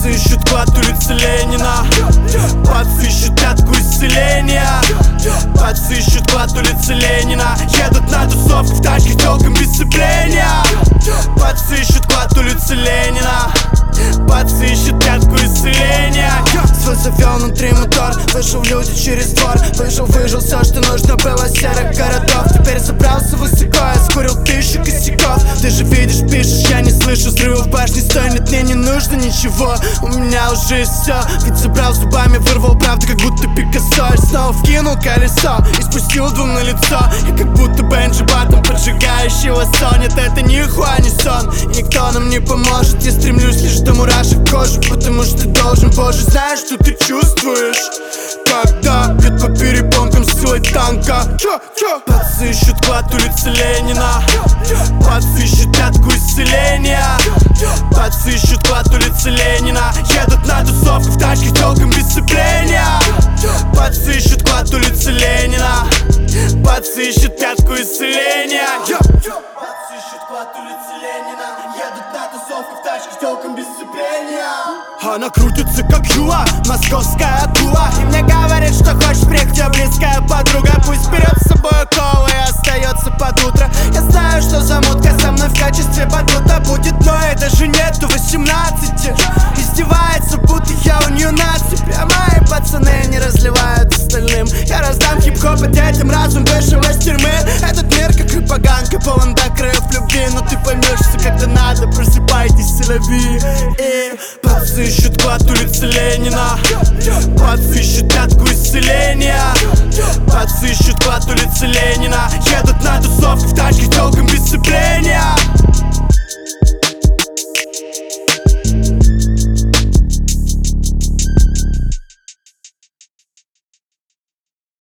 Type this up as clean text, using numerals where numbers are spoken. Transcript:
Пацы ищут клад улицы Ленина. Пацы ищут пятку исцеления. Пацы ищут клад улицы Ленина. Едут на тусовку в тачках тёлкам без сцепления. Пацы ищут клад улицы Ленина. Пацы ищут пятку исцеления. Свой завел внутри мотор, вышел в люди через двор. Выжил все, что нужно было серых городов. Теперь забрался высоко, я скурил 1000 косяков. Ты же видишь, пишешь, я не слышу взрывов башни. Стой, нет, мне не нужно ничего, у меня уже есть все. Ведь забрал зубами, вырвал правду, как будто Пикассо. И снова вкинул колесо и спустил двум на лицо. Я как будто Бенджи Баттон, поджигающего сон. Нет, это нихуя не сон, и никто нам не поможет. Я стремлюсь лишь до мурашек кожи, потому что должен. Боже, знаешь, что ты чувствуешь, когда бьет по перепонкам силой танка. Пацы ищут клад улицы Ленина. Пацы ищут пятку исцеления. Пацы ищут клад улицы Ленина. Едут на тусовку в тачках тёлкам без сцепления. Пацы ищут клад улицы Ленина. Пацы ищут пятку исцеления. Пацы ищут клад улицы Ленина. Едут на тусовку в тачках тёлкам без сцепления. Она крутится как юла, московская акула. И мне говорит, что хочешь приехать, я близкая подруга. Пусть берет с собой колы и остается под утро. Я знаю, что замутка со мной в качестве батута будет, но ей даже нету 18. Издевается, будто я у нее на цепи. А мои пацаны не разливают остальным. Я раздам хип-хоп и детям разум вышел из тюрьмы. Этот мир как и поганка, полон до краев любви. Но ты поймешь, что когда надо, просыпайтесь, селяви. И пацы ищут клад улицы Ленина. Пацы ищут пятку исцеления. Пацы ищут клад улицы Ленина. Едут на тусовку в тачках тёлкам без сцепления.